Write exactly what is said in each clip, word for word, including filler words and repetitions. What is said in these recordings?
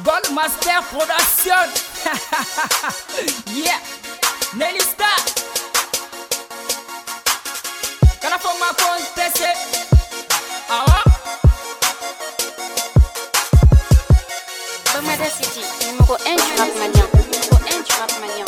Goldmaster Production. Yeah, Nelly Star. Kana forma conteste. Ah ouais. Bamada City, numéro un du rap malien. Numéro un du rap malien.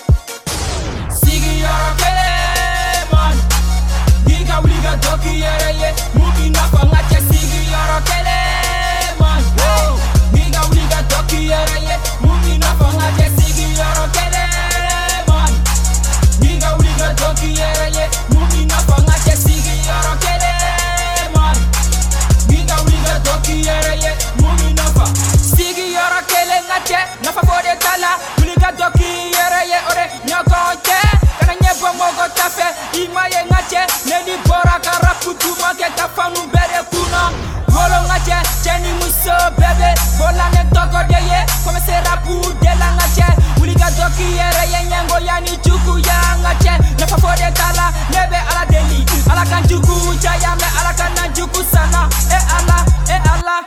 Sigi yoro kele man. Diga uliga doki yere ye. Mugi na fanga che sigi yoro kele man. Diga uliga doki yere ye. Mugi na fanga che sigi yoro kele man. Diga uliga doki yere ye. Mugi na fanga che sigi yoro kele man. Diga uliga doki yere ye. Mugi na fa. Sigi yoro kele ngache. Na fa fode tala. Uliga doki yere ye ore nyokonche. Kana nyebo mogo tafe. Ima ye ngache. Neni bora karaputu make tafanu bere kuna. Wolo ngache. Cheni muso bebe. Bola ne toko de ye. Kome se rapu de la ngache. Uliga doki yere ye nyango yani chuku ya ngache. Nafa fode tala. Nebe ala deli. Ala kan chuku jaya me ala kan nanjuku sana. E ala, e ala.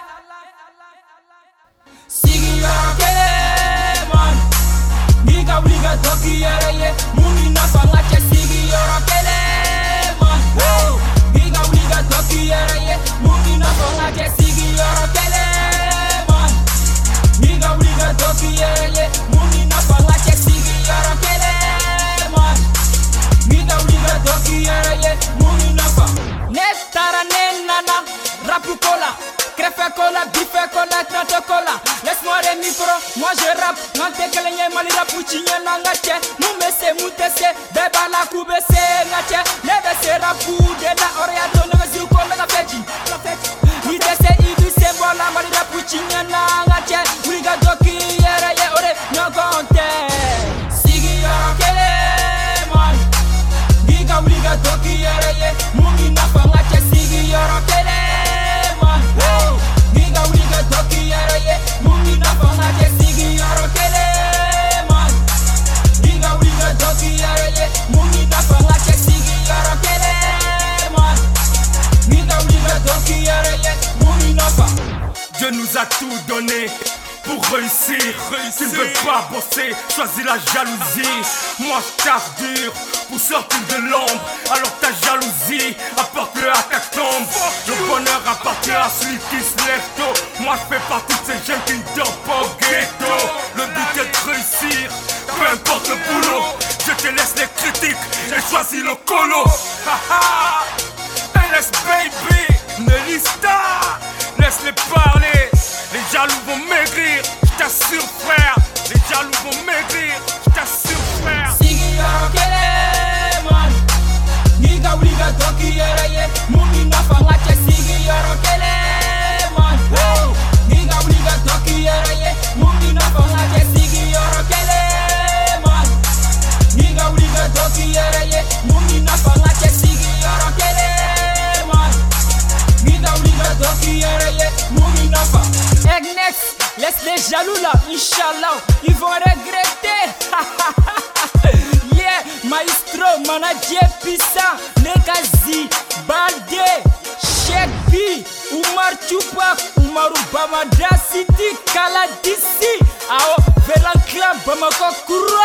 Sigi yoro kele man. Niga uliga doki yere ye. Mumi nafa ngache sigi yoro kele man. Niga uliga doki yere ye. Mumi nafa ngache sigi yoro kele man. Niga uliga doki yere ye. Mumi nafa ngache sigi yoro kele man. Niga uliga doki yere ye. Mumi nafa. Netara nenana. Rapu cola. Crève cola, bife cola, trente cola. Laisse-moi les micros, moi je rappe. Nante kelenye mali rapu chinye nangache. Mumese mutese, beba la kubese ngache. Nebe se rapu de la oriato nebe ziuko mega feji. Nitese idu sembola mali rapu chinye nangache. Uliga doki yere ye ore nyokonte. Sigi yoro kele man. Diga uliga doki yere ye. Mungi nafa ngache sigi yoro kele man. Diga uliga doki yere ye. Mungi nafa ngache sigi yoro kele man. Diga uliga doki yere ye. Mungi nafa ngache sigi yoro kele man. Diga uliga doki yere ye. Mungi nafa. Dieu nous a tout donné pour réussir. Tu ne veux pas bosser, choisis la jalousie. Moi je taffe dur pour sortir de l'ombre. Alors ta jalousie, apporte-le à ta tombe. Le bonheur appartient à celui qui se lève tôt. Moi je fais partie de ces jeunes qui ne dorment pas au ghetto. Le but est de réussir, peu importe le boulot. Je te laisse les critiques et choisis le colo. Haha, L S baby, Nelly Star. Laisse-les parler, les jaloux vont maigrir. Je t'assure frère, les jaloux vont maigrir. Je t'assure frère. Sigi yoro kele man. Niga uliga doki yere ye. Mungi nafa ngache sigi yoro kele man. Niga uliga doki yere ye. Mungi nafa ngache sigi yoro kele man. Niga uliga doki yere ye. Mungi nafa ngache sigi yoro kele man. Niga uliga doki yere ye. Mungi nafa. Egnex, laisse les jaloux là, Inch'Allah, ils vont regretter. Yeah, maestro, manager puissant, Negazi, Balde, Sheikh B, Umar Tupac, Umaru Bamada City, Kala D C, Ao, Velan Clan, Bamako Kuro.